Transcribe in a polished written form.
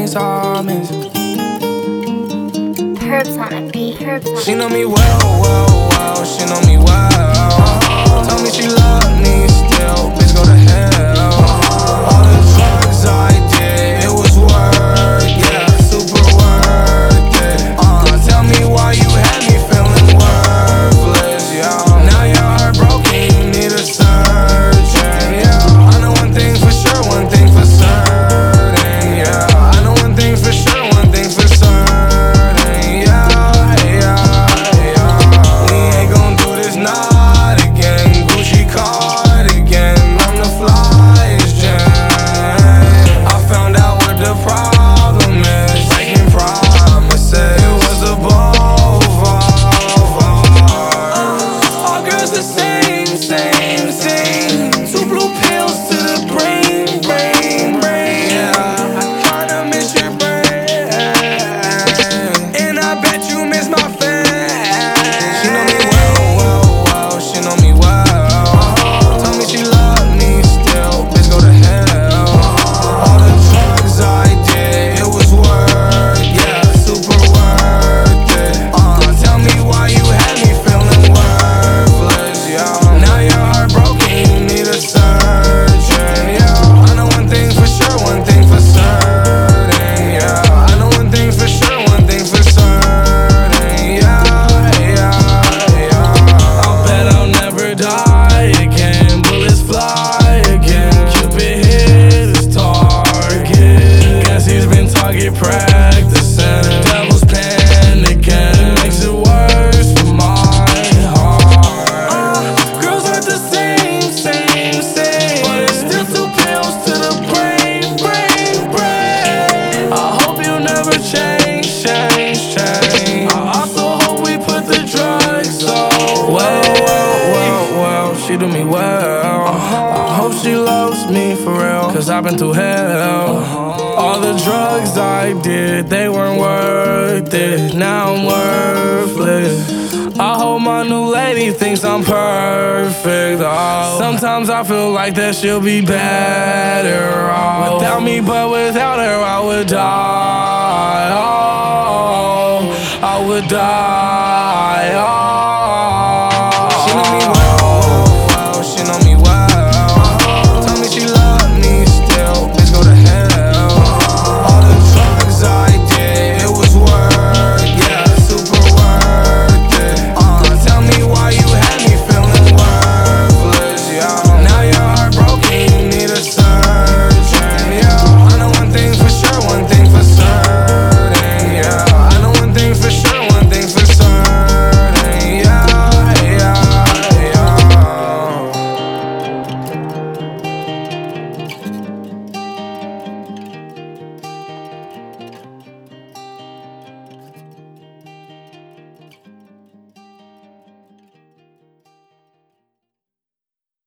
things I miss. Herbs on a beat. She know me well, she know me well. Tell me she love me still, bitch go to hell. All the drugs I did, it was worth, yeah, super worth it. Tell me why you had me feeling worthless, yeah. Now you're heartbroken, you need a surgeon, yeah. I know one thing for sure, one thing for certain, yeah. I know one thing for sure, one thing for certain, yeah, yeah. We ain't gon' do this not again. Gucci cardigan, I'm the flyest gen. I found out what the problem is. Breaking promises, it was a boulevard. All girls the same. Two blue pills to the brain, yeah. I kinda miss your brain, and I bet you miss my face. She know me well, she know me well. Tell me she love me still, bitch go to hell. All the drugs I did, it was worth, yeah, super worth it. Tell me why you had me feeling worthless, yeah. Now you're heartbroken, you need a surgeon, yeah. I know one thing for sure, one thing for certain, yeah. I know one thing for sure, one thing for certain, yeah, yeah. I'll bet I'll never die again. Bullets fly again. Cupid hit his target. Guess he's been target practicing. Devil's panicking. Makes it worse for my heart. Girls aren't the same. But it's still two pills to the brain. I hope you never change. I also hope we put the drugs away. Well, she do me well. I hope she loves me for real, cause I've been through hell. All the drugs I did, they weren't worth it. Now I'm worthless. I hope my new lady thinks I'm perfect. Oh, sometimes I feel like that she'll be better off without me, but without her I would die. Oh, I would die.